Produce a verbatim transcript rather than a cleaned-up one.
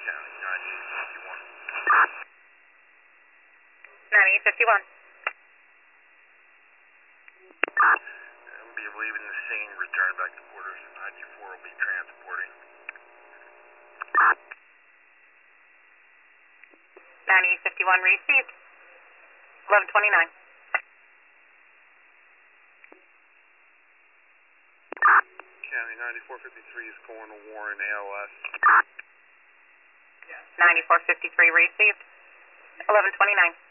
County, ninety-eight fifty-one. ninety-eight fifty-one. We'll be leaving the scene, return back to quarters. ninety-four will be transporting. ninety-eight fifty-one received. eleven twenty-nine. County ninety-four fifty-three is going to Warren A L S. ninety-four fifty-three received. eleven twenty-nine.